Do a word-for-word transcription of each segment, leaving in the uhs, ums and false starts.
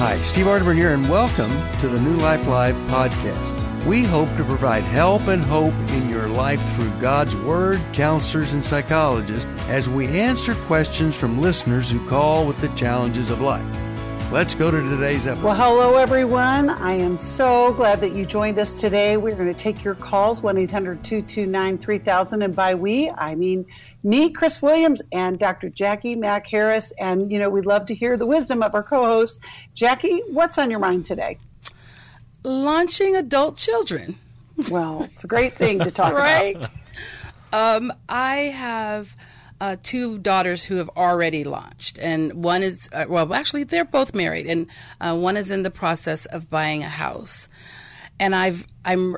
Hi, Steve Arterburn here, and welcome to the New Life Live podcast. We hope to provide help and hope in your life through God's Word, counselors, and psychologists as we answer questions from listeners who call with the challenges of life. Let's go to today's episode. Well, hello, everyone. I am so glad that you joined us today. We're going to take your calls, one eight hundred two two nine three thousand. And by we, I mean me, Chris Williams, and Doctor Jackie Mack Harris. And, you know, we'd love to hear the wisdom of our co-host. Jackie, what's on your mind today? Launching adult children. Well, it's a great thing to talk right? about. Um, I have uh, two daughters who have already launched, and one is, uh, well, actually, they're both married, and uh, one is in the process of buying a house. And I've, I'm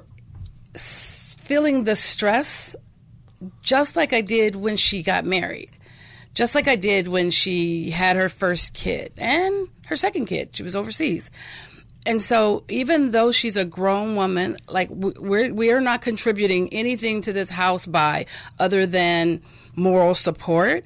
feeling the stress just like I did when she got married, just like I did when she had her first kid and her second kid. She was overseas. And so even though she's a grown woman, like we're, we are not contributing anything to this house buy other than moral support.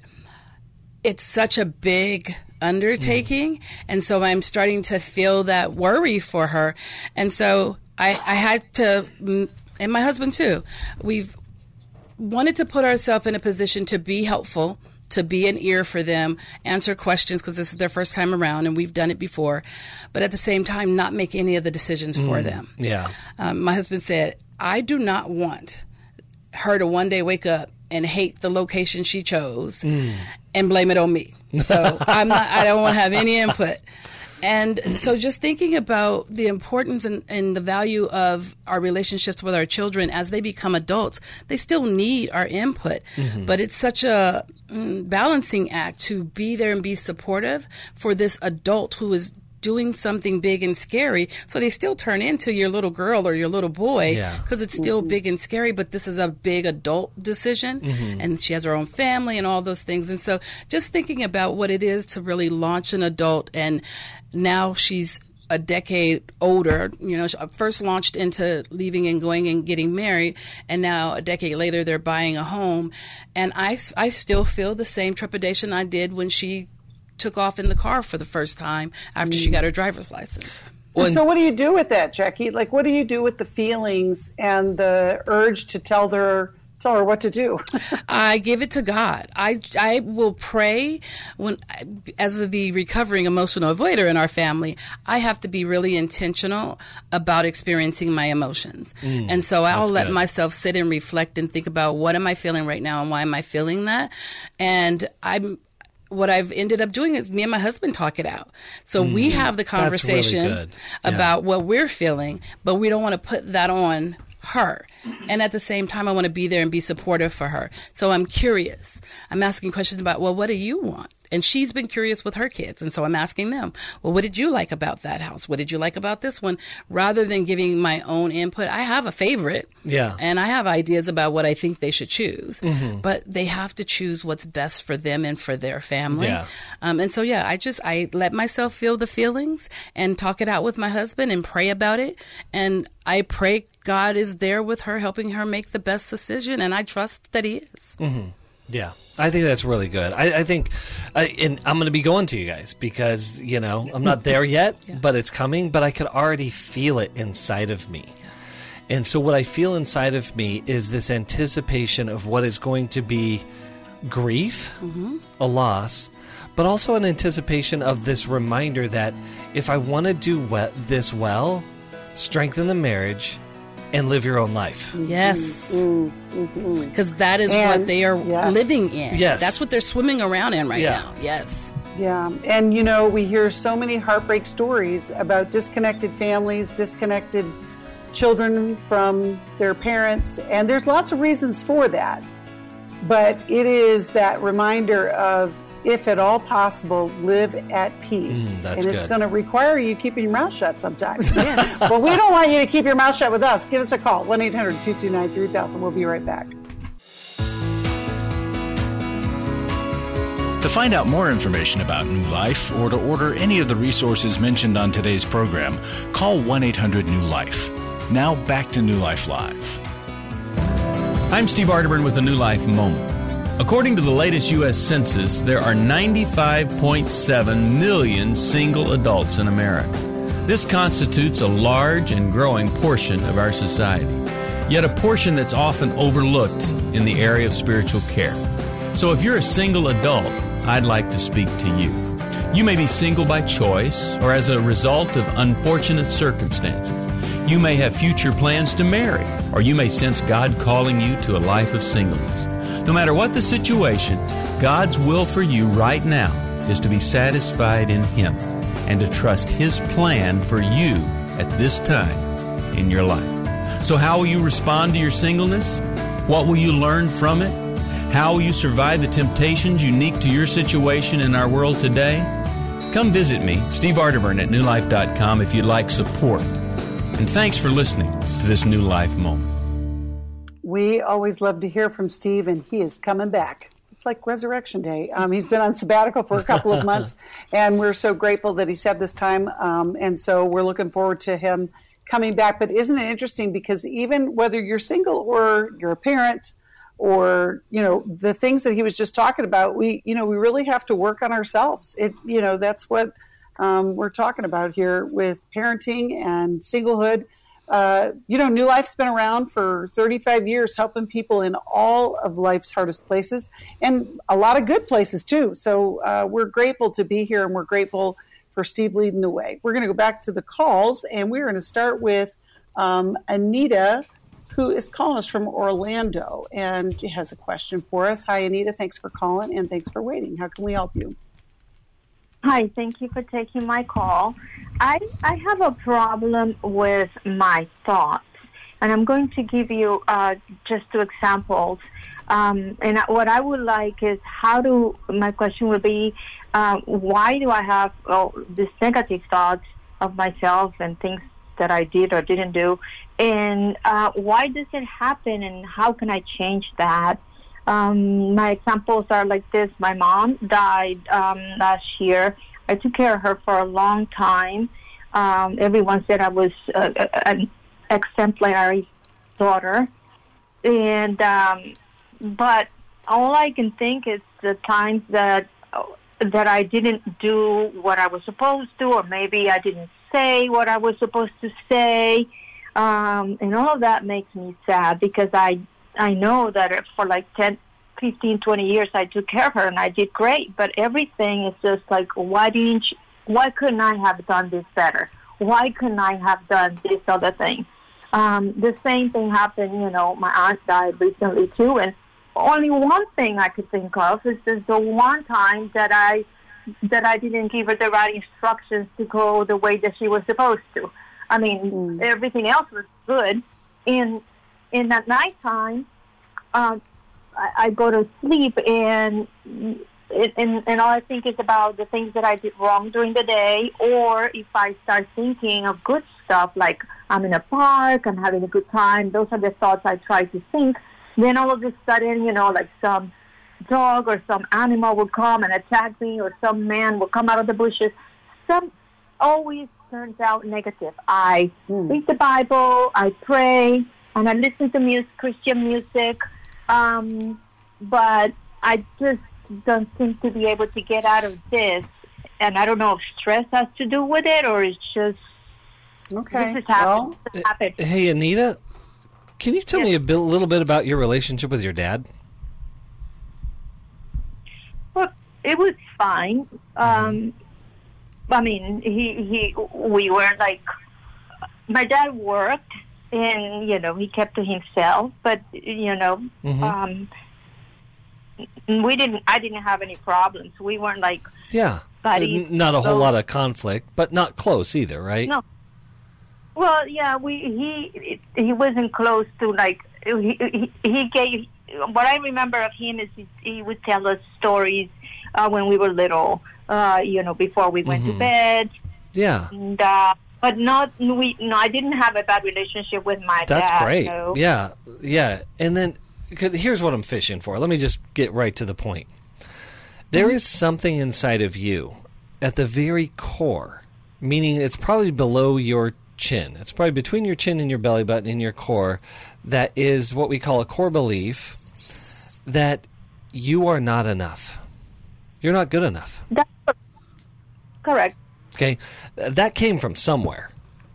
It's such a big undertaking. Mm. And so I'm starting to feel that worry for her. And so I, I had to, and my husband too, we've wanted to put ourselves in a position to be helpful, to be an ear for them, answer questions because this is their first time around and we've done it before, but at the same time not make any of the decisions for mm, them. Yeah. Um, my husband said, I do not want her to one day wake up and hate the location she chose mm. and blame it on me. So I'm not, I don't want to have any input. And so just thinking about the importance and, and the value of our relationships with our children as they become adults, they still need our input. Mm-hmm. But it's such a mm, balancing act to be there and be supportive for this adult who is doing something big and scary. So they still turn into your little girl or your little boy because yeah. it's still mm-hmm. big and scary, but this is a big adult decision. Mm-hmm. And she has her own family and all those things. And so just thinking about what it is to really launch an adult, and now she's a decade older, you know, she first launched into leaving and going and getting married, and now a decade later they're buying a home. And I, I still feel the same trepidation I did when she took off in the car for the first time after mm. she got her driver's license. Well, so what do you do with that, Jackie? Like, what do you do with the feelings and the urge to tell her tell her what to do? I give it to God. I, I will pray. When, as the recovering emotional avoider in our family, I have to be really intentional about experiencing my emotions. Mm, and so I'll let good. myself sit and reflect and think about what am I feeling right now and why am I feeling that? And I'm What I've ended up doing is me and my husband talk it out. So mm, we have the conversation really yeah. about what we're feeling, but we don't want to put that on her. And at the same time, I want to be there and be supportive for her. So I'm curious. I'm asking questions about, well, what do you want? And she's been curious with her kids. And so I'm asking them, well, what did you like about that house? What did you like about this one? Rather than giving my own input, I have a favorite. Yeah. And I have ideas about what I think they should choose. Mm-hmm. But they have to choose what's best for them and for their family. Yeah. Um, and so, yeah, I just, I let myself feel the feelings and talk it out with my husband and pray about it. And I pray God is there with her, helping her make the best decision. And I trust that he is. Mm-hmm. Yeah, I think that's really good. I, I think, uh, and I'm going to be going to you guys because, you know, I'm not there yet, yeah. but it's coming, but I could already feel it inside of me. Yeah. And so what I feel inside of me is this anticipation of what is going to be grief, mm-hmm. a loss, but also an anticipation of this reminder that if I want to do we- this well, strengthen the marriage, and live your own life. Yes. Because mm-hmm. that is and, what they are yes. living in. Yes. That's what they're swimming around in right yeah. now. Yes. Yeah. And, you know, we hear so many heartbreak stories about disconnected families, disconnected children from their parents. And there's lots of reasons for that. But it is that reminder of, if at all possible, live at peace. Mm, that's and it's good. going to require you keeping your mouth shut sometimes. Yes. But we don't want you to keep your mouth shut with us. Give us a call, one eight hundred two two nine three thousand. We'll be right back. To find out more information about New Life or to order any of the resources mentioned on today's program, call one eight hundred new life. Now back to New Life Live. I'm Steve Arterburn with the New Life Moment. According to the latest U S Census, there are ninety-five point seven million single adults in America. This constitutes a large and growing portion of our society, yet a portion that's often overlooked in the area of spiritual care. So if you're a single adult, I'd like to speak to you. You may be single by choice or as a result of unfortunate circumstances. You may have future plans to marry, or you may sense God calling you to a life of singleness. No matter what the situation, God's will for you right now is to be satisfied in Him and to trust His plan for you at this time in your life. So how will you respond to your singleness? What will you learn from it? How will you survive the temptations unique to your situation in our world today? Come visit me, Steve Arterburn at new life dot com, if you'd like support. And thanks for listening to this New Life Moment. We always love to hear from Steve, and he is coming back. It's like Resurrection Day. Um, he's been on sabbatical for a couple of months, and we're so grateful that he's had this time. Um, and so we're looking forward to him coming back. But isn't it interesting? Because even whether you're single or you're a parent, or, you know, the things that he was just talking about, we, you know, we really have to work on ourselves. It, you know, that's what um, we're talking about here with parenting and singlehood. Uh, you know, New Life's been around for thirty-five years, helping people in all of life's hardest places and a lot of good places too. So uh, we're grateful to be here, and we're grateful for Steve leading the way. We're going to go back to the calls, and we're going to start with um, Anita, who is calling us from Orlando, and she has a question for us. Hi, Anita. Thanks for calling, and thanks for waiting. How can we help you? Hi, thank you for taking my call. I I have a problem with my thoughts, and I'm going to give you uh, just two examples. Um, and what I would like is how do, my question would be, uh, why do I have oh, these negative thoughts of myself and things that I did or didn't do, and uh, why does it happen, and how can I change that? Um, my examples are like this. My mom died um, last year. I took care of her for a long time. Um, everyone said I was uh, an exemplary daughter. And um, but all I can think is the times that that I didn't do what I was supposed to, or maybe I didn't say what I was supposed to say. Um, and all of that makes me sad, because I I know that for like ten, fifteen, twenty years I took care of her and I did great, but everything is just like, why didn't you, why couldn't I have done this better? Why couldn't I have done this other thing? Um, the same thing happened, you know, my aunt died recently too, and only one thing I could think of is just the one time that I that I didn't give her the right instructions to go the way that she was supposed to. I mean, mm. everything else was good. In in that nighttime, um, I, I go to sleep, and, it, and and all I think is about the things that I did wrong during the day, or if I start thinking of good stuff, like I'm in a park, I'm having a good time, those are the thoughts I try to think. Then all of a sudden, you know, like some dog or some animal will come and attack me, or some man will come out of the bushes. Some always turns out negative. I mm. read the Bible, I pray, and I listen to music, Christian music, um, but I just don't seem to be able to get out of this. And I don't know if stress has to do with it, or it's just okay. This is happening. Well, this happened. Hey, Anita, can you tell yes. me a bit, little bit about your relationship with your dad? Well, it was fine. Um, I mean, he, he, we were like, my dad worked, and, you know, he kept to himself, but, you know, mm-hmm. um, we didn't, I didn't have any problems. We weren't like, yeah, buddies. Not a whole so, lot of conflict, but not close either, right? No. Well, yeah, we, he, he wasn't close to, like, he, he, he gave, what I remember of him is he, he would tell us stories uh, when we were little, uh, you know, before we went mm-hmm. to bed. Yeah. And, uh, but not, we, no, I didn't have a bad relationship with my That's dad. That's great. So. Yeah, yeah. And then, because here's what I'm fishing for. Let me just get right to the point. There mm-hmm. is something inside of you at the very core, meaning it's probably below your chin. It's probably between your chin and your belly button in your core, that is what we call a core belief, that you are not enough. You're not good enough. That's correct. Okay? That came from somewhere.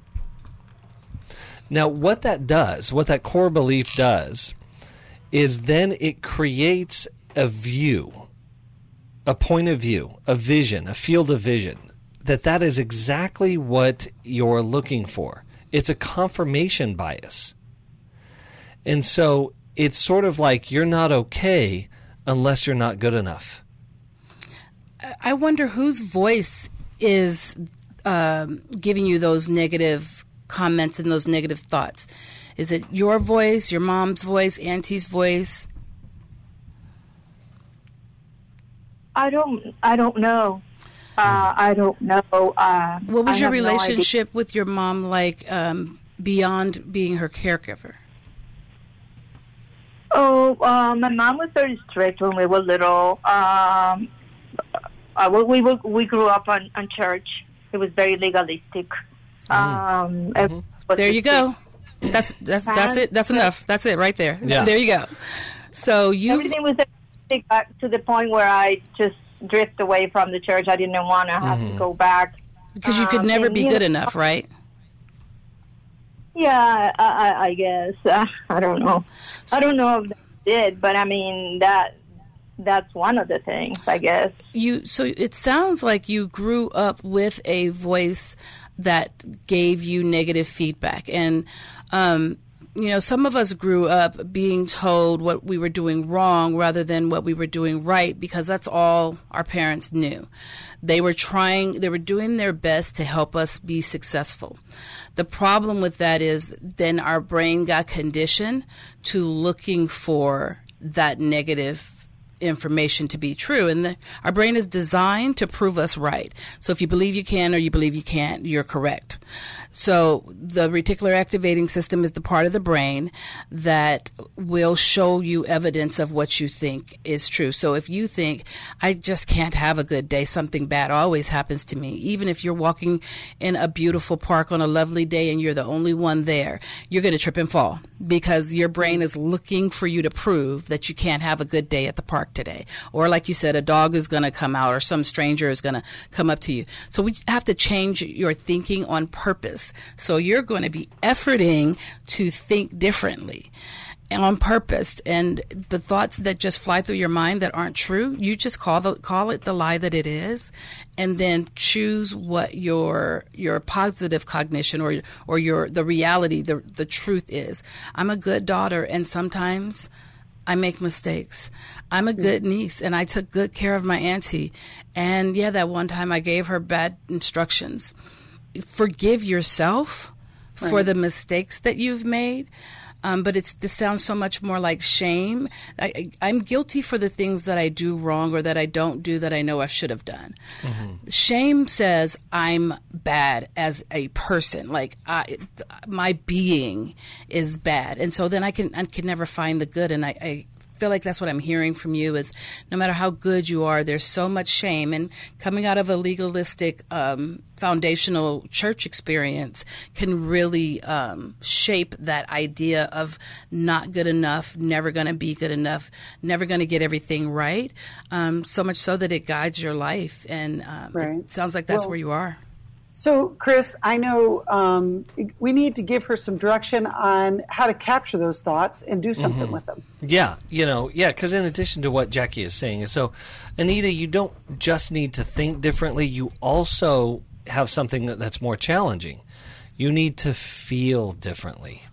Now, what that does, what that core belief does, is then it creates a view, a point of view, a vision, a field of vision, that that is exactly what you're looking for. It's a confirmation bias. And so it's sort of like you're not okay unless you're not good enough. I wonder whose voice is um, giving you those negative comments and those negative thoughts. Is it your voice, your mom's voice, auntie's voice? I don't. I don't know. Uh, I don't know. Uh, what was I your have no relationship with your mom like um, beyond being her caregiver? Oh, uh, my mom was very strict when we were little. Um, uh, we, we we grew up on, on church. It was very legalistic. Um, Mm-hmm. There you go. That's that's that's it. That's enough. That's it right there. Yeah. There you go. So you everything was to the point where I just drift away from the church. I didn't want to have Mm-hmm. to go back because you could um, never and, be you good know, enough, right? Yeah, I, I, I guess. Uh, I don't know. I don't know if that did, but I mean that that's one of the things, I guess. You so it sounds like you grew up with a voice that gave you negative feedback, and um, you know, some of us grew up being told what we were doing wrong rather than what we were doing right, because that's all our parents knew. They were trying, they were doing their best to help us be successful. The problem with that is then our brain got conditioned to looking for that negative information to be true, and the, our brain is designed to prove us right. So if you believe you can or you believe you can't, you're correct. So the reticular activating system is the part of the brain that will show you evidence of what you think is true. So if you think, I just can't have a good day, something bad always happens to me, even if you're walking in a beautiful park on a lovely day and you're the only one there, you're going to trip and fall because your brain is looking for you to prove that you can't have a good day at the park today. Or like you said, a dog is going to come out or some stranger is going to come up to you. So we have to change your thinking on purpose. So you're going to be efforting to think differently on purpose, and the thoughts that just fly through your mind that aren't true, you just call the call it the lie that it is, and then choose what your your positive cognition or or your the reality, the the truth is. I'm a good daughter, and sometimes I make mistakes. I'm a good niece, and I took good care of my auntie. And yeah, that one time I gave her bad instructions. Forgive yourself right. for the mistakes that you've made. Um, but it's this sounds so much more like shame. I, I'm guilty for the things that I do wrong or that I don't do that I know I should have done. Mm-hmm. Shame says I'm bad as a person, like I, my being is bad, and so then I can I can never find the good. And I, I feel like that's what I'm hearing from you is no matter how good you are, there's so much shame. And coming out of a legalistic um, foundational church experience can really um, shape that idea of not good enough, never going to be good enough, never going to get everything right, um, so much so that it guides your life. And um, right. it sounds like that's well, where you are. So, Chris, I know um, we need to give her some direction on how to capture those thoughts and do something mm-hmm. with them. Yeah, you know, yeah, because in addition to what Jackie is saying, so, Anita, you don't just need to think differently, you also have something that's more challenging. You need to feel differently.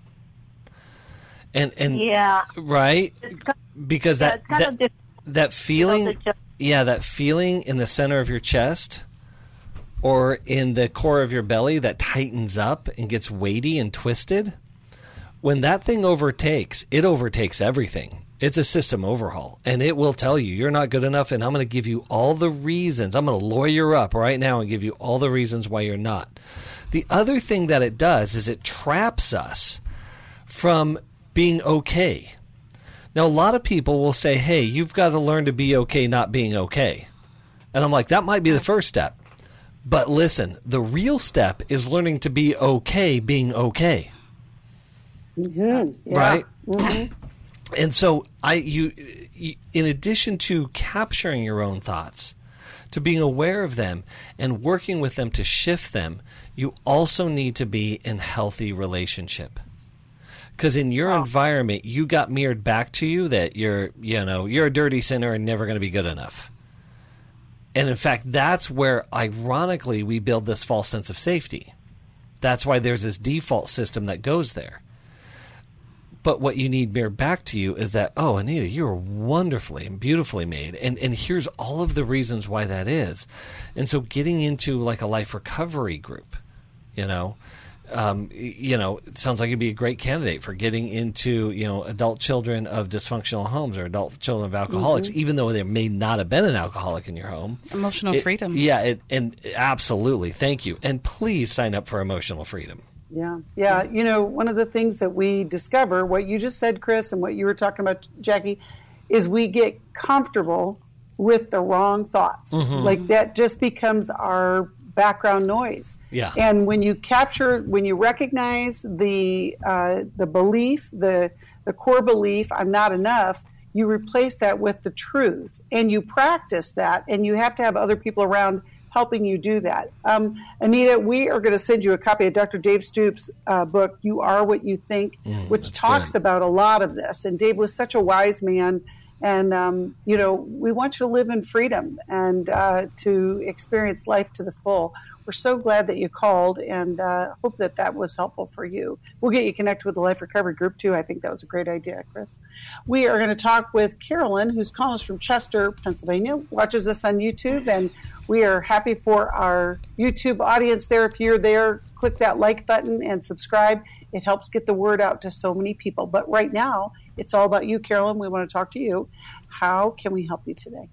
And, and yeah. Right? Because yeah, that, that, that feeling, yeah, that feeling in the center of your chest or in the core of your belly that tightens up and gets weighty and twisted, when that thing overtakes, it overtakes everything. It's a system overhaul, and it will tell you you're not good enough, and I'm going to give you all the reasons. I'm going to lawyer up right now and give you all the reasons why you're not. The other thing that it does is it traps us from being okay. Now, a lot of people will say, hey, you've got to learn to be okay not being okay. And I'm like, that might be the first step. But listen, the real step is learning to be okay being okay. Mm-hmm. Yeah. Right? Mm-hmm. And so I you, you in addition to capturing your own thoughts, to being aware of them and working with them to shift them, you also need to be in healthy relationship. Because in your wow. environment, you got mirrored back to you that you're, you know, you're a dirty sinner and never going to be good enough. And in fact, that's where, ironically, we build this false sense of safety. That's why there's this default system that goes there. But what you need mirrored back to you is that, oh, Anita, you are wonderfully and beautifully made. And and here's all of the reasons why that is. And so getting into like a life recovery group, you know, um, you know, it sounds like you'd be a great candidate for getting into, you know, adult children of dysfunctional homes or adult children of alcoholics, mm-hmm. even though there may not have been an alcoholic in your home. Emotional it, freedom. Yeah, it, and absolutely. Thank you. And please sign up for Emotional Freedom. Yeah. Yeah. You know, one of the things that we discover, what you just said, Chris, and what you were talking about, Jackie, is we get comfortable with the wrong thoughts. Mm-hmm. Like that just becomes our background noise. Yeah. And when you capture, when you recognize the uh, the belief, the the core belief, I'm not enough, you replace that with the truth. And you practice that, and you have to have other people around helping you do that. Um, Anita, we are going to send you a copy of Doctor Dave Stoops' uh, book, You Are What You Think, mm, which talks good. about a lot of this. And Dave was such a wise man. And, um, you know, we want you to live in freedom and uh, to experience life to the full. We're so glad that you called, and uh, hope that that was helpful for you. We'll get you connected with the Life Recovery Group, too. I think that was a great idea, Chris. We are going to talk with Carolyn, who's calling us from Chester, Pennsylvania, watches us on YouTube, and we are happy for our YouTube audience there. If you're there, click that like button and subscribe. It helps get the word out to so many people. But right now, it's all about you, Carolyn. We want to talk to you. How can we help you today?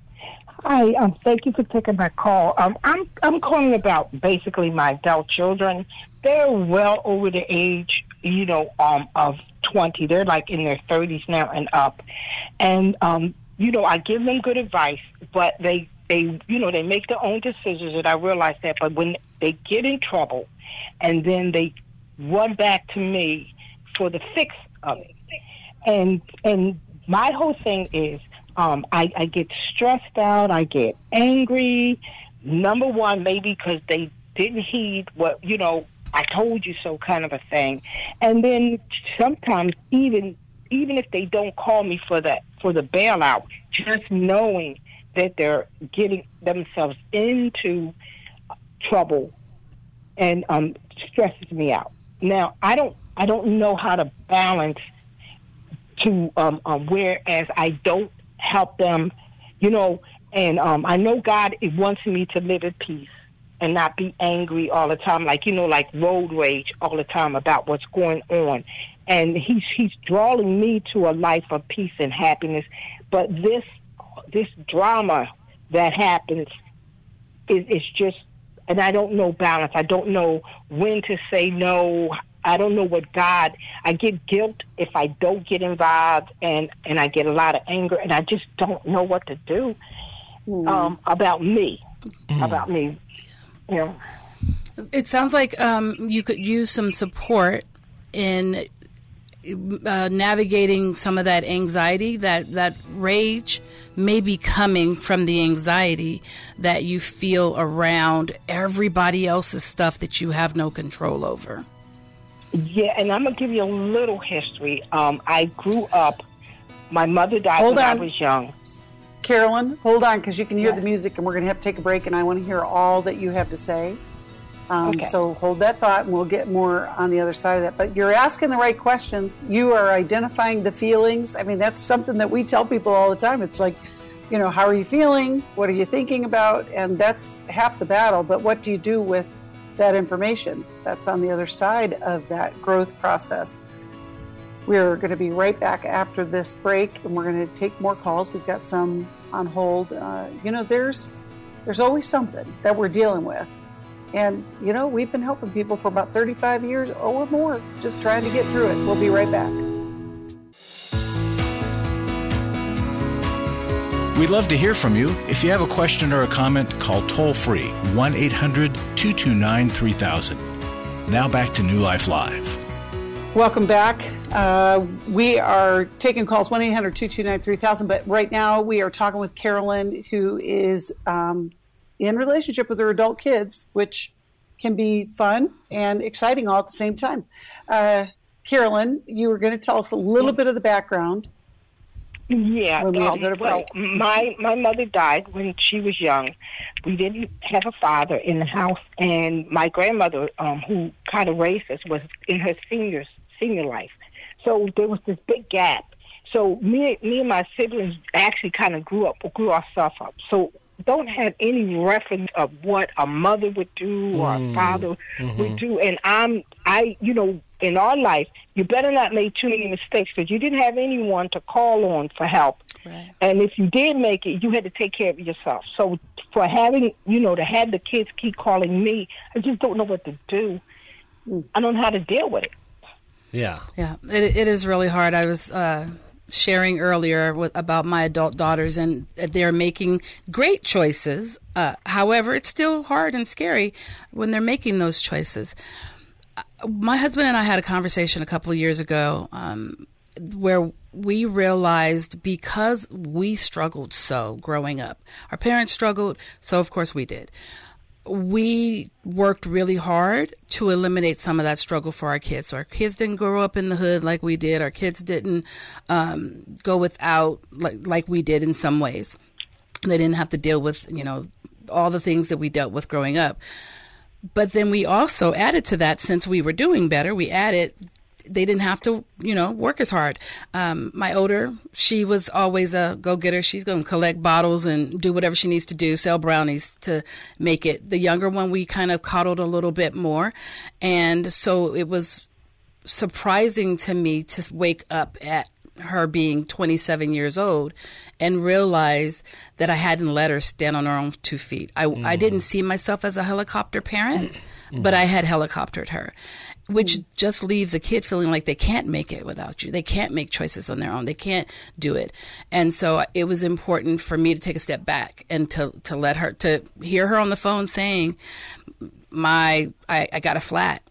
Hi, um, thank you for taking my call. Um, I'm I'm calling about basically my adult children. They're well over the age, you know, um, of twenty. They're like in their thirties now and up. And, um, you know, I give them good advice, but they, they, you know, they make their own decisions, and I realize that. But when they get in trouble, and then they run back to me for the fix of it. And and my whole thing is, Um, I, I get stressed out. I get angry. Number one, maybe because they didn't heed what, you know, I told you so kind of a thing. And then sometimes even even if they don't call me for that for the bailout, just knowing that they're getting themselves into trouble and um, stresses me out. Now, I don't I don't know how to balance to um, um, whereas I don't help them, you know, and um, I know God wants me to live at peace and not be angry all the time, like, you know, like road rage all the time about what's going on. And he's he's drawing me to a life of peace and happiness. But this this drama that happens is, is just, and I don't know balance. I don't know when to say no. I don't know what God, I get guilt if I don't get involved, and, and I get a lot of anger, and I just don't know what to do mm. um, about me, mm. about me, you know. It sounds like um, you could use some support in uh, navigating some of that anxiety, that, that rage may be coming from the anxiety that you feel around everybody else's stuff that you have no control over. Yeah, and I'm going to give you a little history. Um, I grew up, my mother died hold when on. I was young. Carolyn, hold on, because you can hear yeah. the music, and we're going to have to take a break, and I want to hear all that you have to say. Um, okay. So hold that thought, and we'll get more on the other side of that. But you're asking the right questions. You are identifying the feelings. I mean, that's something that we tell people all the time. It's like, you know, how are you feeling? What are you thinking about? And that's half the battle. But what do you do with that information? That's on the other side of that growth process. We're going to be right back after this break, and we're going to take more calls. We've got some on hold. Uh, you know, there's there's always something that we're dealing with. And, you know, we've been helping people for about thirty-five years or more, just trying to get through it. We'll be right back. We'd love to hear from you. If you have a question or a comment, call toll-free one eight hundred two two nine three thousand. Now back to New Life Live. Welcome back. Uh, we are taking calls one eight hundred two two nine three thousand, but right now we are talking with Carolyn, who is um, in relationship with her adult kids, which can be fun and exciting all at the same time. Uh, Carolyn, you were going to tell us a little bit of the background. Yeah, When we had to um, go to well, break. my my mother died when she was young. We didn't have a father in the house, and my grandmother, um, who kind of raised us, was in her senior senior life. So there was this big gap. So me, me and my siblings actually kind of grew up, grew ourselves up. So don't have any reference of what a mother would do or Mm. a father Mm-hmm. would do. And I'm, I, you know, in our life, you better not make too many mistakes because you didn't have anyone to call on for help. Right. And if you did make it, you had to take care of yourself. So for having, you know, to have the kids keep calling me, I just don't know what to do. I don't know how to deal with it. Yeah. Yeah, it, it is really hard. I was uh, sharing earlier with, about my adult daughters, and they're making great choices. Uh, however, it's still hard and scary when they're making those choices. Uh, My husband and I had a conversation a couple of years ago um, where we realized because we struggled so growing up, our parents struggled, so of course we did. We worked really hard to eliminate some of that struggle for our kids. So our kids didn't grow up in the hood like we did. Our kids didn't um, go without like, like we did in some ways. They didn't have to deal with, you know, all the things that we dealt with growing up. But then we also added to that, since we were doing better, we added they didn't have to, you know, work as hard. Um, my older, she was always a go-getter. She's going to collect bottles and do whatever she needs to do, sell brownies to make it. The younger one, we kind of coddled a little bit more. And so it was surprising to me to wake up at her being twenty-seven years old and realize that I hadn't let her stand on her own two feet. I, mm. I didn't see myself as a helicopter parent, mm. but I had helicoptered her, which mm. just leaves a kid feeling like they can't make it without you. They can't make choices on their own. They can't do it. And so it was important for me to take a step back and to, to let her, to hear her on the phone saying, my, I, I got a flat.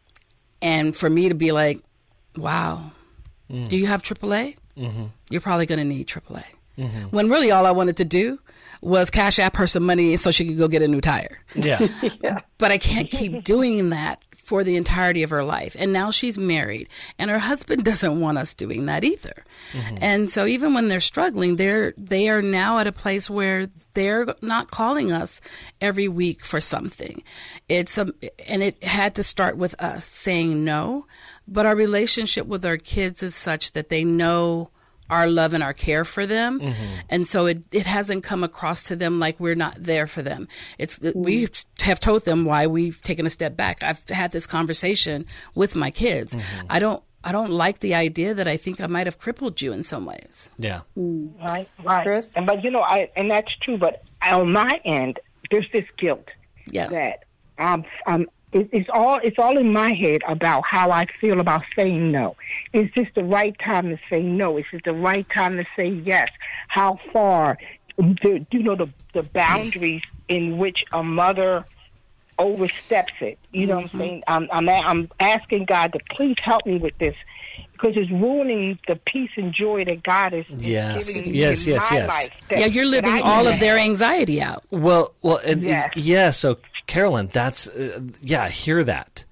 And for me to be like, wow, mm. do you have triple A? Mm-hmm. You're probably going to need triple A. Mm-hmm. When really all I wanted to do was cash app her some money so she could go get a new tire. Yeah. Yeah. But I can't keep doing that for the entirety of her life. And now she's married, and her husband doesn't want us doing that either. Mm-hmm. And so even when they're struggling, they're they are now at a place where they're not calling us every week for something. It's a, and it had to start with us saying no. But our relationship with our kids is such that they know our love and our care for them. Mm-hmm. And so it, it hasn't come across to them like we're not there for them. It's mm-hmm. We have told them why we've taken a step back. I've had this conversation with my kids. Mm-hmm. I don't I don't like the idea that I think I might have crippled you in some ways. Yeah. Mm. Right, right. Chris? And, but, you know, I and that's true. But on my end, there's this guilt Yeah. that um, um, it, it's all it's all in my head about how I feel about saying no. Is this the right time to say no? Is it the right time to say yes? How far, the, you know, the the boundaries in which a mother oversteps it. You know mm-hmm. what I'm saying? I'm, I'm I'm asking God to please help me with this, because it's ruining the peace and joy that God is yes. giving yes, in yes, my yes. life. That, Yeah, you're living all of their anxiety out. Well, well, and, Yes. yeah. So, Carolyn, that's uh, yeah. I hear that.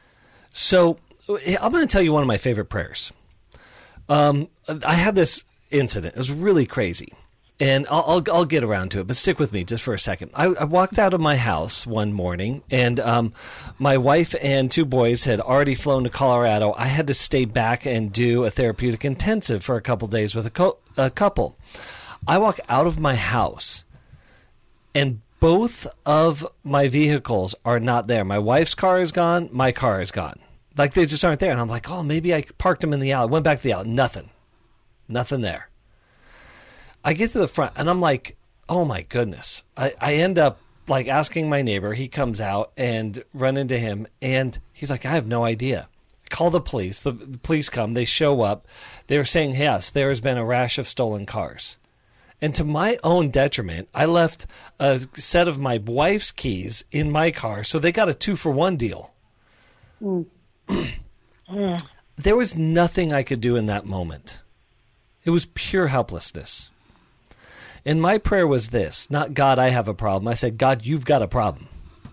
So, I'm going to tell you one of my favorite prayers. Um, I had this incident. It was really crazy, and I'll, I'll I'll get around to it. But stick with me just for a second. I, I walked out of my house one morning, and um, my wife and two boys had already flown to Colorado. I had to stay back and do a therapeutic intensive for a couple days with a, co- a couple. I walk out of my house, and both of my vehicles are not there. My wife's car is gone. My car is gone. Like, they just aren't there. And I'm like, oh, maybe I parked them in the alley. Went back to the alley. Nothing. Nothing there. I get to the front, and I'm like, oh, my goodness. I, I end up, like, asking my neighbor. He comes out and run into him, and he's like, I have no idea. I call the police. The, the police come. They show up. They were saying, yes, there has been a rash of stolen cars. And to my own detriment, I left a set of my wife's keys in my car, so they got a two-for-one deal. Mm. there was nothing I could do in that moment. It was pure helplessness. And my prayer was this, not God, I have a problem. I said, God, you've got a problem.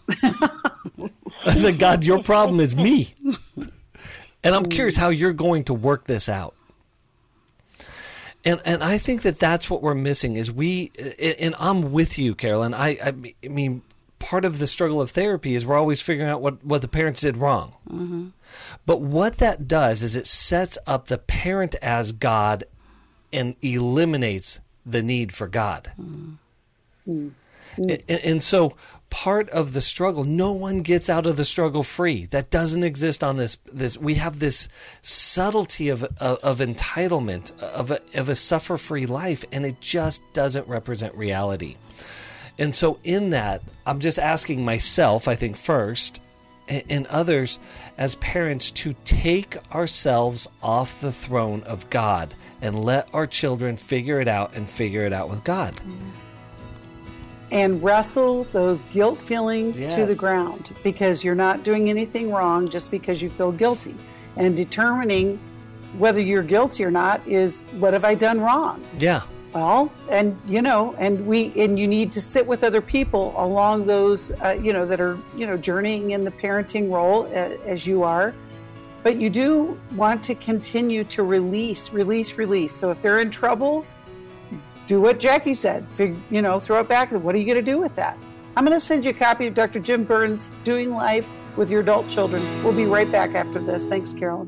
I said, God, your problem is me. And I'm curious how you're going to work this out. And and I think that that's what we're missing is we, and I'm with you, Carolyn. I, I, I mean, part of the struggle of therapy is we're always figuring out what, what the parents did wrong. Mm-hmm. But what that does is it sets up the parent as God and eliminates the need for God. Mm-hmm. And, and so part of the struggle, no one gets out of the struggle free. That doesn't exist on this. This we have this subtlety of of, of entitlement of a, of a suffer-free life, and it just doesn't represent reality. And so in that, I'm just asking myself, I think first, and, and others as parents, to take ourselves off the throne of God and let our children figure it out and figure it out with God. Mm-hmm. And wrestle those guilt feelings yes. to the ground, because you're not doing anything wrong just because you feel guilty. And determining whether you're guilty or not is, what have I done wrong? Yeah. Well, and you know, and we, and you need to sit with other people along those, uh, you know, that are, you know, journeying in the parenting role uh, as you are. But you do want to continue to release, release, release. So if they're in trouble, do what Jackie said. Fig, you know, throw it back. What are you going to do with that? I'm going to send you a copy of Doctor Jim Burns' Doing Life with Your Adult Children. We'll be right back after this. Thanks, Carolyn.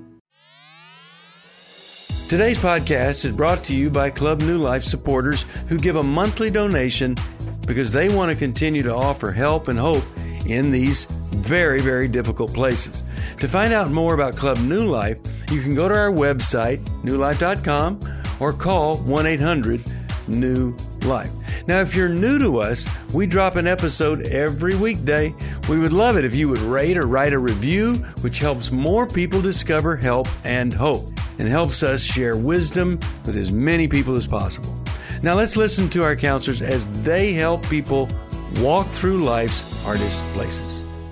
Today's podcast is brought to you by Club New Life supporters who give a monthly donation because they want to continue to offer help and hope in these very, very difficult places. To find out more about Club New Life, you can go to our website, new life dot com, or call one eight hundred new life. Now, if you're new to us, we drop an episode every weekday. We would love it if you would rate or write a review, which helps more people discover help and hope and helps us share wisdom with as many people as possible. Now, let's listen to our counselors as they help people walk through life's hardest places.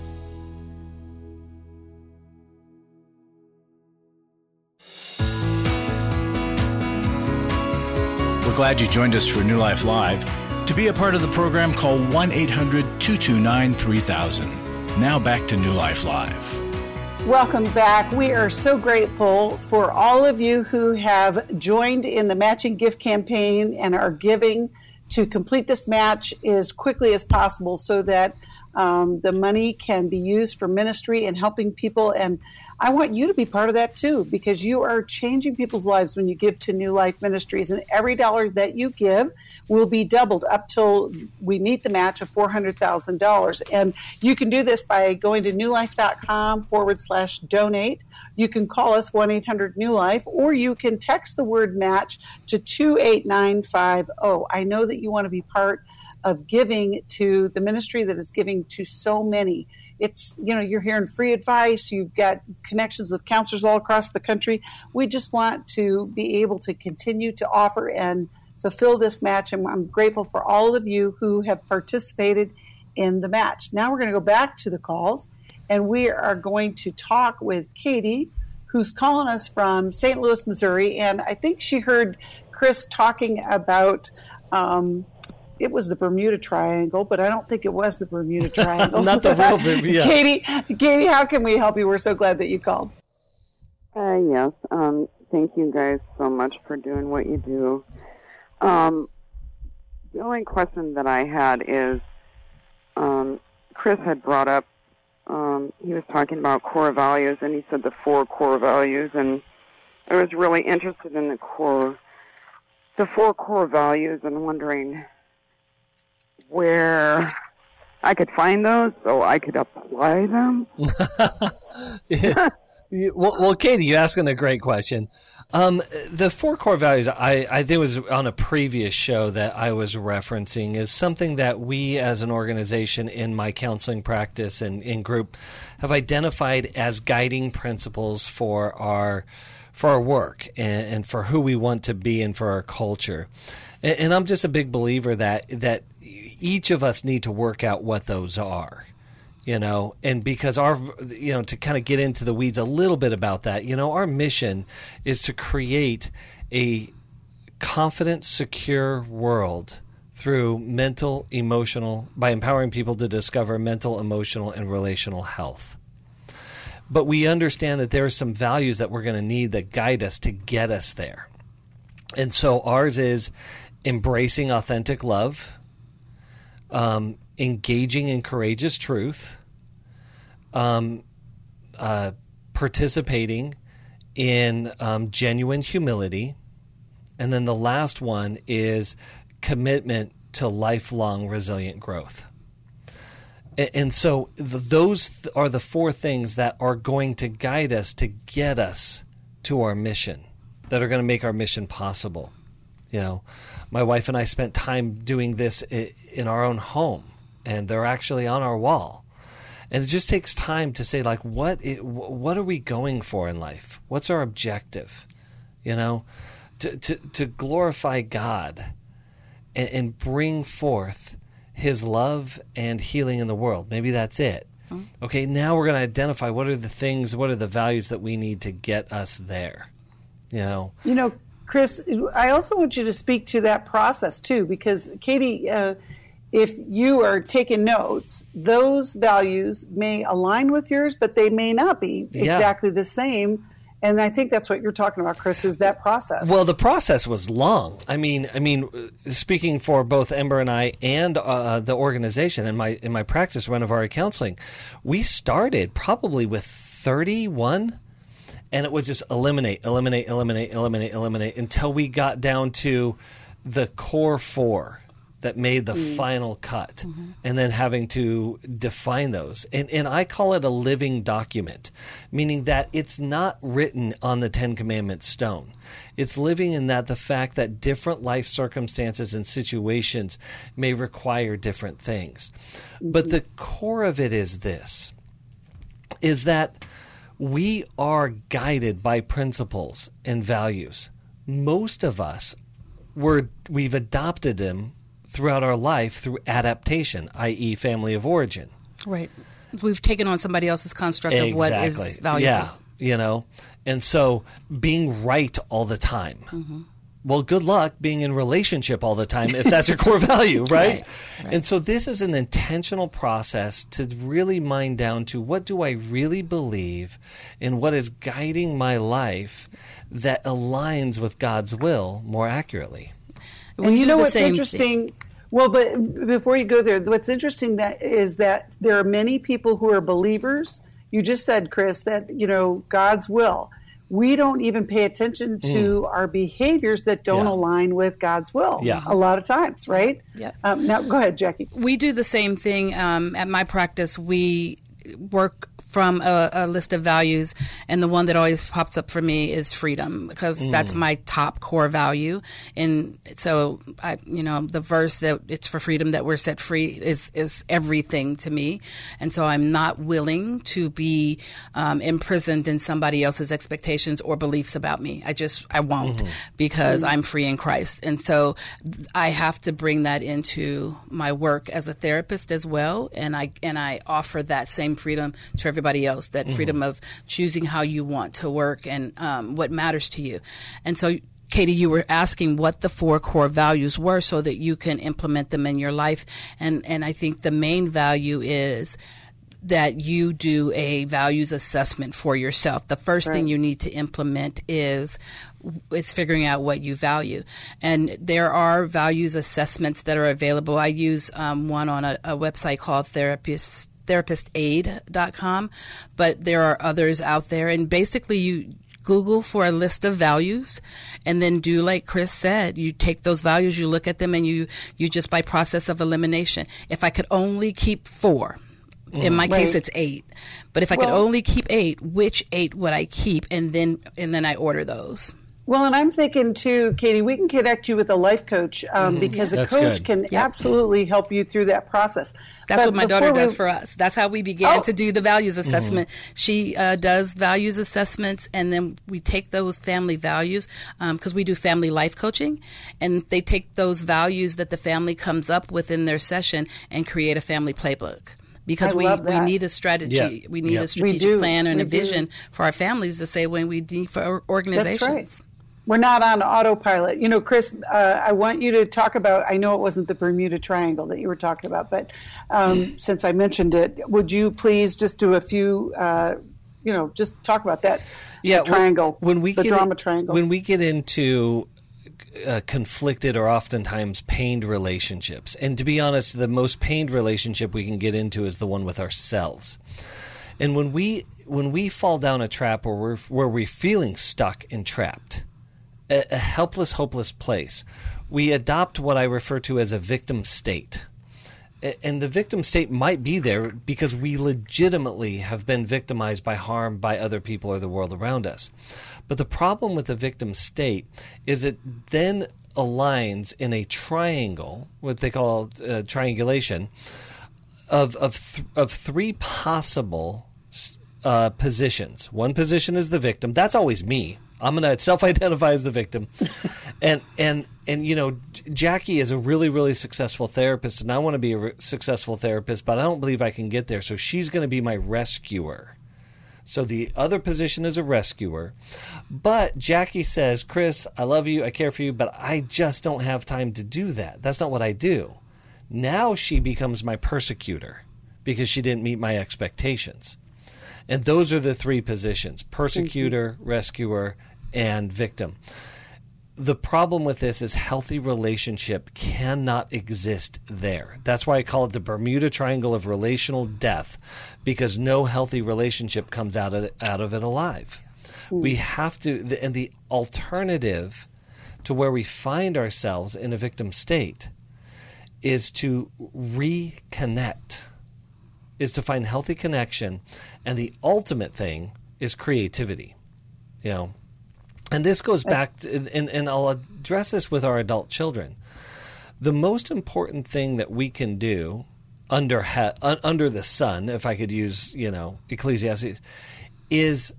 We're glad you joined us for New Life Live. To be a part of the program, call one eight hundred two two nine three thousand. Now back to New Life Live. Welcome back. We are so grateful for all of you who have joined in the matching gift campaign and are giving to complete this match as quickly as possible so that um, the money can be used for ministry and helping people. And I want you to be part of that too, because you are changing people's lives when you give to New Life Ministries. And every dollar that you give will be doubled up till we meet the match of four hundred thousand dollars. And you can do this by going to newlife.com forward slash donate. You can call us one eight hundred new life, or you can text the word match to two eight nine five zero. I know that you want to be part of giving to the ministry that is giving to so many. It's, you know, you're hearing free advice. You've got connections with counselors all across the country. We just want to be able to continue to offer and fulfill this match. And I'm grateful for all of you who have participated in the match. Now we're going to go back to the calls, and we are going to talk with Katie, who's calling us from Saint Louis, Missouri. And I think she heard Chris talking about, um, it was the Bermuda Triangle, but I don't think it was the Bermuda Triangle. Not the real Bermuda. Katie, Katie, how can we help you? We're so glad that you called. Uh, yes. Um, thank you guys so much for doing what you do. Um, the only question that I had is, um, Chris had brought up, um, he was talking about core values, and he said the four core values, and I was really interested in the core, the four core values, and wondering where I could find those so I could apply them. yeah. well, well, Katie, you're asking a great question. Um, the four core values, I, I think it was on a previous show that I was referencing, is something that we as an organization in my counseling practice and in group have identified as guiding principles for our for our work and, and for who we want to be and for our culture. And, and I'm just a big believer that that each of us need to work out what those are. You know, and because our, you know, to kind of get into the weeds a little bit about that, you know, our mission is to create a confident, secure world through mental, emotional, by empowering people to discover mental, emotional, and relational health. But we understand that there are some values that we're going to need that guide us to get us there. And so ours is embracing authentic love, um, engaging in courageous truth, um, uh, participating in um, genuine humility, and then the last one is commitment to lifelong resilient growth. And, and so th- those th- are the four things that are going to guide us to get us to our mission, that are going to make our mission possible. You know, my wife and I spent time doing this I- in our own home, and they're actually on our wall. And it just takes time to say, like, what it, what are we going for in life? What's our objective? You know, to to, to glorify God and, and bring forth His love and healing in the world. Maybe that's it. Mm-hmm. Okay, now we're going to identify what are the things, what are the values that we need to get us there. You know, you know, Chris, I also want you to speak to that process too, because Katie, uh, if you are taking notes, those values may align with yours, but they may not be yeah. exactly the same. And I think that's what you're talking about, Chris, is that process. Well, the process was long. I mean, I mean, speaking for both Ember and I and uh, the organization in my in my practice, Renovari Counseling, we started probably with thirty-one. And it was just eliminate, eliminate, eliminate, eliminate, eliminate until we got down to the core four that made the mm. final cut, mm-hmm. and then having to define those. And, and I call it a living document, meaning that it's not written on the Ten Commandments stone. It's living in that the fact that different life circumstances and situations may require different things. Mm-hmm. But the core of it is this, is that we are guided by principles and values. Most of us, were we've adopted them throughout our life through adaptation, that is family of origin. Right. We've taken on somebody else's construct exactly. of what is valuable. Yeah, you know. And so being right all the time. Mm-hmm. Well, good luck being in relationship all the time if that's your core value, right? Right, right? And so this is an intentional process to really mine down to what do I really believe and what is guiding my life that aligns with God's will more accurately. And we you know what's interesting? Thing. Well, but before you go there, what's interesting that is that there are many people who are believers. You just said, Chris, that, you know, God's will. We don't even pay attention to mm. our behaviors that don't yeah. align with God's will yeah. a lot of times, right? Yeah. Um, now, go ahead, Jackie. We do the same thing. Um, at my practice, we work from a, a list of values, and the one that always pops up for me is freedom, because mm. that's my top core value. And so, I, you know, the verse that it's for freedom that we're set free is is everything to me. And so I'm not willing to be um, imprisoned in somebody else's expectations or beliefs about me. I just, I won't, mm-hmm. because mm-hmm. I'm free in Christ. And so I have to bring that into my work as a therapist as well. And I, and I offer that same freedom to everybody else, that mm-hmm. freedom of choosing how you want to work and um, what matters to you. And so, Katie, you were asking what the four core values were so that you can implement them in your life. And, and I think the main value is that you do a values assessment for yourself. The first right. thing you need to implement is is figuring out what you value. And there are values assessments that are available. I use um, one on a, a website called Therapist, therapist aid dot com, but there are others out there. And basically you Google for a list of values, and then do like Chris said. You take those values, you look at them, and you, you just by process of elimination. If I could only keep four, in my right. case, it's eight. But if I well, could only keep eight, which eight would I keep? And then and then I order those. Well, and I'm thinking, too, Katie, we can connect you with a life coach um, mm-hmm. because yeah. a That's coach good. can yep. absolutely help you through that process. That's but what my daughter we... does for us. That's how we began oh. to do the values assessment. Mm-hmm. She uh, does values assessments, and then we take those family values, because um, we do family life coaching, and they take those values that the family comes up with in their session and create a family playbook. because I we, love we that. need a strategy. Yeah. We need Yeah. a strategic do. plan and We a vision do. for our families the same way we need for organizations. That's right. We're not on autopilot. You know, Chris, uh, I want you to talk about, I know it wasn't the Bermuda Triangle that you were talking about, but um, since I mentioned it, would you please just do a few, uh, you know, just talk about that Yeah, triangle, when, when we the get drama in- triangle. When we get into uh, conflicted or oftentimes pained relationships, and to be honest, the most pained relationship we can get into is the one with ourselves. And when we when we fall down a trap where we're, where we're feeling stuck and trapped, a, a helpless, hopeless place, we adopt what I refer to as a victim state. And the victim state might be there because we legitimately have been victimized by harm by other people or the world around us. But the problem with the victim state is it then aligns in a triangle, what they call uh, triangulation, of of th- of three possible uh, positions. One position is the victim. That's always me. I'm going to self-identify as the victim. and, and, and you know, Jackie is a really, really successful therapist, and I want to be a re- successful therapist, but I don't believe I can get there. So she's going to be my rescuer. So the other position is a rescuer. But Jackie says, Chris, I love you, I care for you, but I just don't have time to do that. That's not what I do. Now she becomes my persecutor because she didn't meet my expectations. And those are the three positions: persecutor, rescuer, and victim. The problem with this is healthy relationship cannot exist there. That's why I call it the Bermuda Triangle of relational death, because no healthy relationship comes out of it, out of it alive. Mm. We have to, and the alternative to where we find ourselves in a victim state is to reconnect, is to find healthy connection, and the ultimate thing is creativity. You know, and this goes back to, and, and I'll address this with our adult children. The most important thing that we can do under ha- un, under the sun, if I could use, you know, Ecclesiastes, is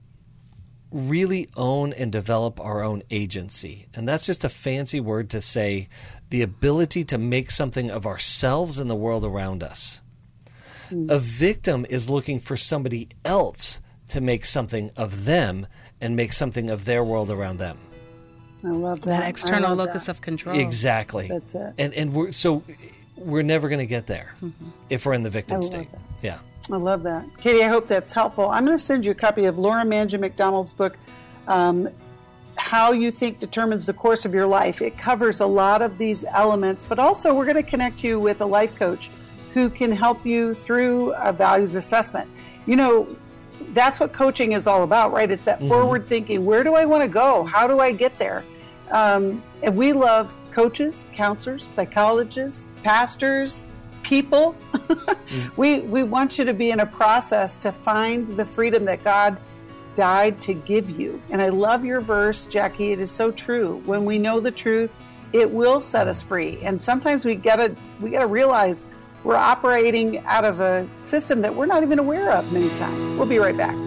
really own and develop our own agency. And that's just a fancy word to say the ability to make something of ourselves and the world around us. Mm. A victim is looking for somebody else to make something of them and make something of their world around them. I love that. That external love locus that. of control. Exactly. That's it. And and we're so we're never going to get there mm-hmm. if we're in the victim I love state. that. Yeah. I love that. Katie, I hope that's helpful. I'm going to send you a copy of Laura Mangia McDonald's book, um, How You Think Determines the Course of Your Life. It covers a lot of these elements, but also we're going to connect you with a life coach who can help you through a values assessment. You know, that's what coaching is all about, right? It's that mm-hmm. forward thinking. Where do I want to go? How do I get there? Um, and we love coaches, counselors, psychologists, pastors, people. mm. We we want you to be in a process to find the freedom that God died to give you. And I love your verse, Jackie. It is so true. When we know the truth, it will set us free. And sometimes we gotta we gotta realize we're operating out of a system that we're not even aware of many times. We'll be right back.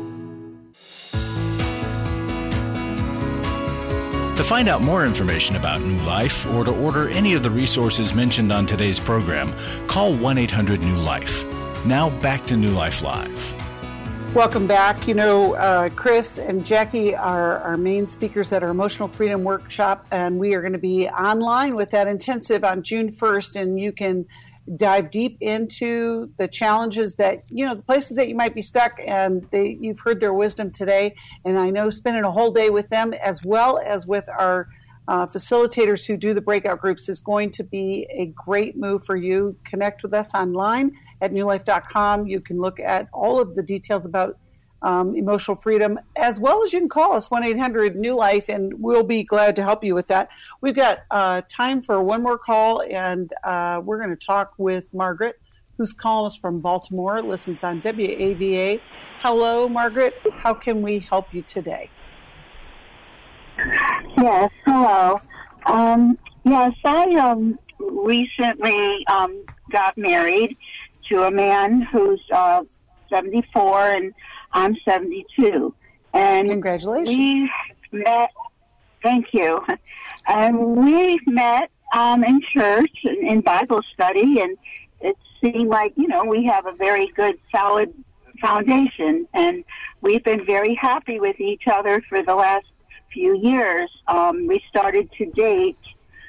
To find out more information about New Life or to order any of the resources mentioned on today's program, call one eight hundred new life. Now back to New Life Live. Welcome back. You know, uh, Chris and Jackie are our main speakers at our Emotional Freedom Workshop, and we are going to be online with that intensive on June first, and you can dive deep into the challenges that, you know, the places that you might be stuck, and they, you've heard their wisdom today. And I know spending a whole day with them, as well as with our uh, facilitators who do the breakout groups, is going to be a great move for you. Connect with us online at new life dot com. You can look at all of the details about Um, emotional freedom, as well as you can call us one eight hundred new life, and we'll be glad to help you with that. We've got uh, time for one more call, and uh, we're going to talk with Margaret, who's calling us from Baltimore, listens on W A V A. Hello, Margaret. How can we help you today? Yes, hello. Um, yes, I um, recently um, got married to a man who's uh, seventy-four, and I'm seventy-two. And congratulations. We met, thank you. And we met um, in church, in, in Bible study, and it's seem like, you know, we have a very good, solid foundation, and we've been very happy with each other for the last few years. Um, we started to date,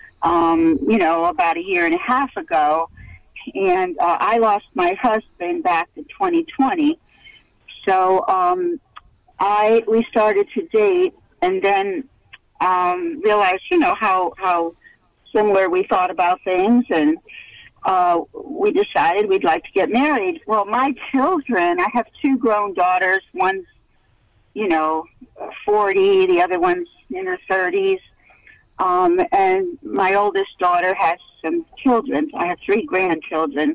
um, you know, about a year and a half ago, and uh, I lost my husband back in twenty twenty. So um, I we started to date, and then um, realized, you know, how how similar we thought about things, and uh, we decided we'd like to get married. Well, my children, I have two grown daughters. One's, you know, forty, the other one's in her thirties. Um, and my oldest daughter has some children. I have three grandchildren.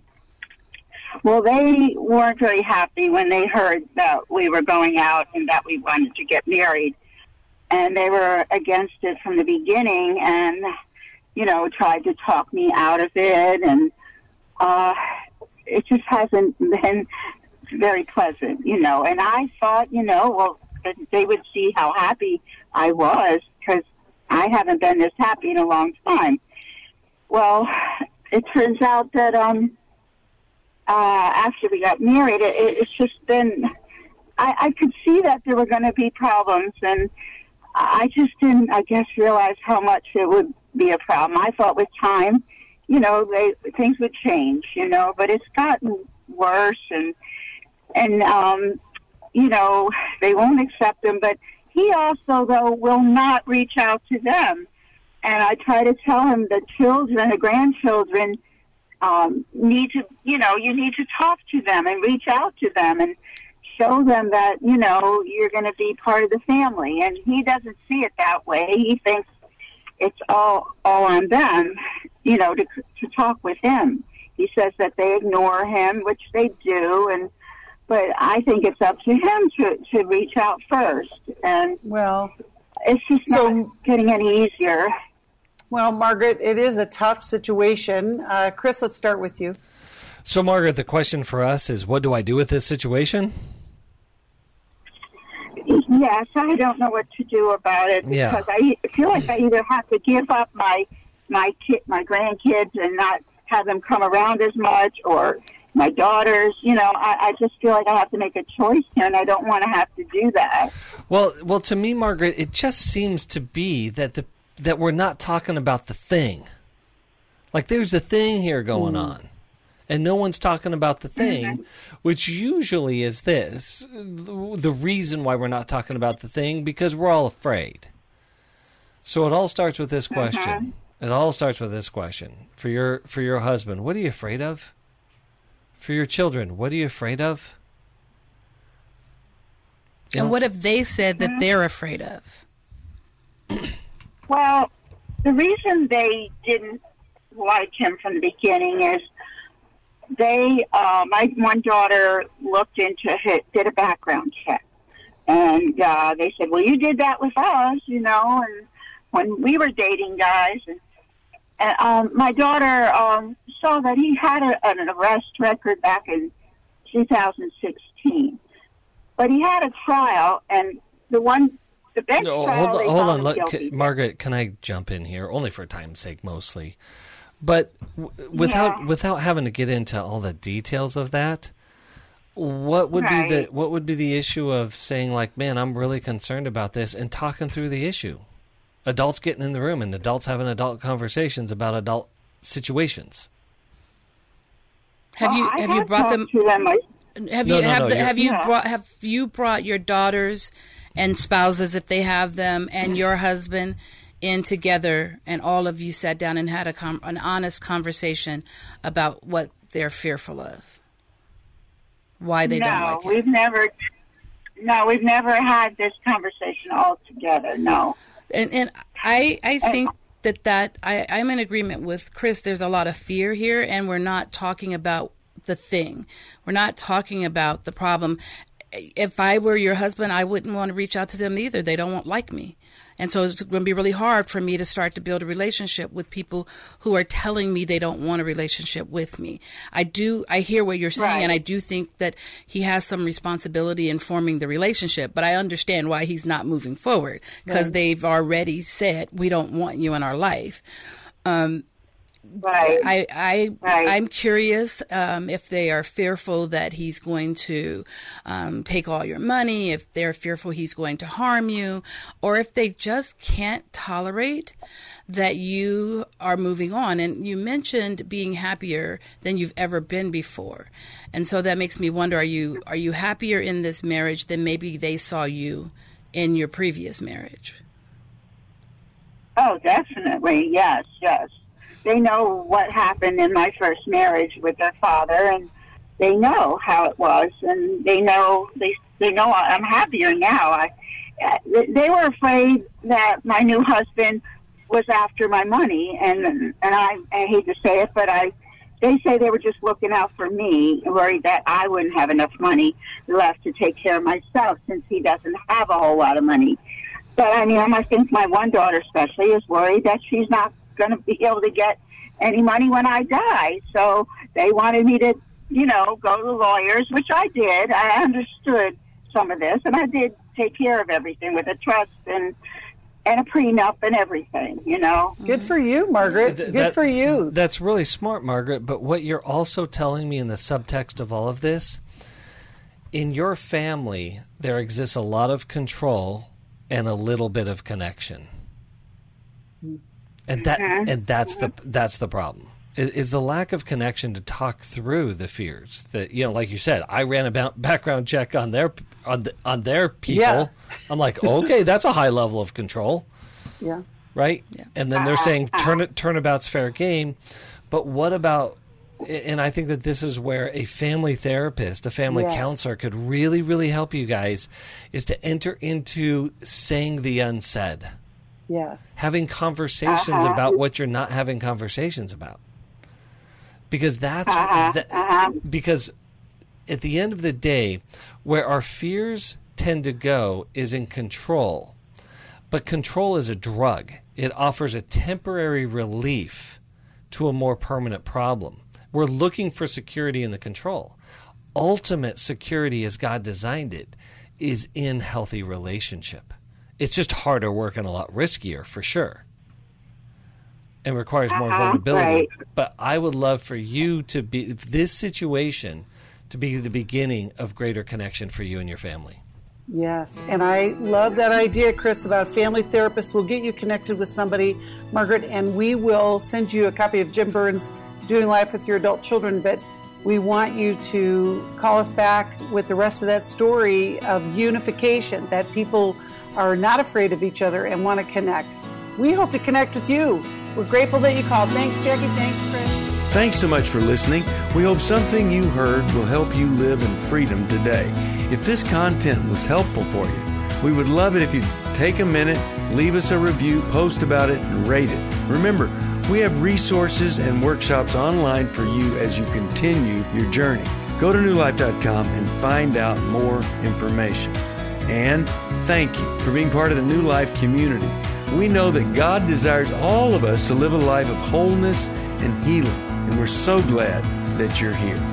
Well, they weren't very happy when they heard that we were going out and that we wanted to get married. And they were against it from the beginning and, you know, tried to talk me out of it. And uh, it just hasn't been very pleasant, you know. And I thought, you know, well, that they would see how happy I was, because I haven't been this happy in a long time. Well, it turns out that um, uh, after we got married, it, it's just been, I, I could see that there were going to be problems, and I just didn't, I guess, realize how much it would be a problem. I thought with time, you know, they, things would change, you know, but it's gotten worse, and, and um, you know, they won't accept him, but he also, though, will not reach out to them. And I try to tell him the children, the grandchildren, um, need to, you know, you need to talk to them and reach out to them and show them that, you know, you're going to be part of the family. And he doesn't see it that way. He thinks it's all all on them, you know, to to talk with him. He says that they ignore him, which they do, and but I think it's up to him to, to reach out first. And well, it's just so, not getting any easier. Well, Margaret, it is a tough situation. Uh, Chris, let's start with you. So, Margaret, the question for us is, what do I do with this situation? Yes, I don't know what to do about it, because Yeah. I feel like I either have to give up my my kid, my grandkids, and not have them come around as much, or my daughters. You know, I, I just feel like I have to make a choice here, and I don't want to have to do that. Well, well, to me, Margaret, it just seems to be that the that we're not talking about the thing. Like, there's a thing here going mm. on, and no one's talking about the thing, mm-hmm. which usually is this: the reason why we're not talking about the thing, because we're all afraid. So it all starts with this question. Mm-hmm. It all starts with this question for your for your husband: what are you afraid of? For your children, what are you afraid of? You and know? what if they said that they're afraid of? Well, the reason they didn't like him from the beginning is they, uh, my one daughter looked into it, did a background check. And uh, they said, well, you did that with us, you know, and when we were dating guys. And, and um, my daughter um, saw that he had a, an arrest record back in two thousand sixteen. But he had a trial, and the one... The bench no, trial, hold on, they hold found on. him Look, guilty. Margaret, can I jump in here? Only for time's sake, mostly. But w- without Yeah. without having to get into all the details of that, what would Right. be the what would be the issue of saying, like, man, I'm really concerned about this, and talking through the issue? Adults getting in the room and adults having adult conversations about adult situations. Have Well, you I have you have brought them? talked to them. I- Have No, you no, have no, the, you're- have you Yeah. brought have you brought your daughters and spouses, if they have them, and your husband in together, and all of you sat down and had a com- an honest conversation about what they're fearful of, why they no, don't like we've him? never. No, we've never had this conversation all together. No. And and I I think that that I I'm in agreement with Chris. There's a lot of fear here, and we're not talking about the thing. We're not talking about the problem. If I were your husband, I wouldn't want to reach out to them either. They don't want, like me. And so it's going to be really hard for me to start to build a relationship with people who are telling me they don't want a relationship with me. I do, I hear what you're saying, Right. and I do think that he has some responsibility in forming the relationship, but I understand why he's not moving forward, because Right. they've already said, we don't want you in our life. Um, Right. I, I, Right. I'm curious um, if they are fearful that he's going to um, take all your money, if they're fearful he's going to harm you, or if they just can't tolerate that you are moving on. And you mentioned being happier than you've ever been before. And so that makes me wonder, are you are you happier in this marriage than maybe they saw you in your previous marriage? Oh, definitely. Yes, yes. They know what happened in my first marriage with their father, and they know how it was, and they know they they know I'm happier now. I they were afraid that my new husband was after my money, and and I, I hate to say it, but I they say they were just looking out for me, worried that I wouldn't have enough money left to take care of myself since he doesn't have a whole lot of money. But I mean, I think my one daughter especially is worried that she's not going to be able to get any money when I die. So they wanted me to, you know, go to the lawyers, which I did. I understood some of this, and I did take care of everything with a trust and and a prenup and everything, you know. Good for you, Margaret. Th- Good that- for you. That's really smart, Margaret. But what you're also telling me in the subtext of all of this, in your family, there exists a lot of control and a little bit of connection. And that Mhm. and that's the that's the problem. Is, is the lack of connection to talk through the fears that, you know, like you said, I ran a ba- background check on their on the, on their people. Yeah. I'm like, okay, that's a high level of control, Yeah. right? Yeah. And then they're saying turn turnabout's fair game, but what about? And I think that this is where a family therapist, a family Yes. counselor could really, really help you guys, is to enter into saying the unsaid. Yes. Having conversations Uh-huh. about what you're not having conversations about, because that's Uh-huh. that, Uh-huh. because at the end of the day, where our fears tend to go is in control, but control is a drug. It offers a temporary relief to a more permanent problem. We're looking for security in the control. Ultimate security, as God designed it, is in healthy relationship. It's just harder work and a lot riskier, for sure, and requires more Uh-huh, vulnerability. right. But I would love for you to be, this situation, to be the beginning of greater connection for you and your family. Yes, and I love that idea, Chris, about family therapists. We'll get you connected with somebody, Margaret, and we will send you a copy of Jim Burns' Doing Life with Your Adult Children. But we want you to call us back with the rest of that story of unification, that people are not afraid of each other and want to connect. We hope to connect with you. We're grateful that you called. Thanks, Jackie. Thanks, Chris. Thanks so much for listening. We hope something you heard will help you live in freedom today. If this content was helpful for you, we would love it if you'd take a minute, leave us a review, post about it, and rate it. Remember, we have resources and workshops online for you as you continue your journey. Go to new life dot com and find out more information. And thank you for being part of the New Life community. We know that God desires all of us to live a life of wholeness and healing, and we're so glad that you're here.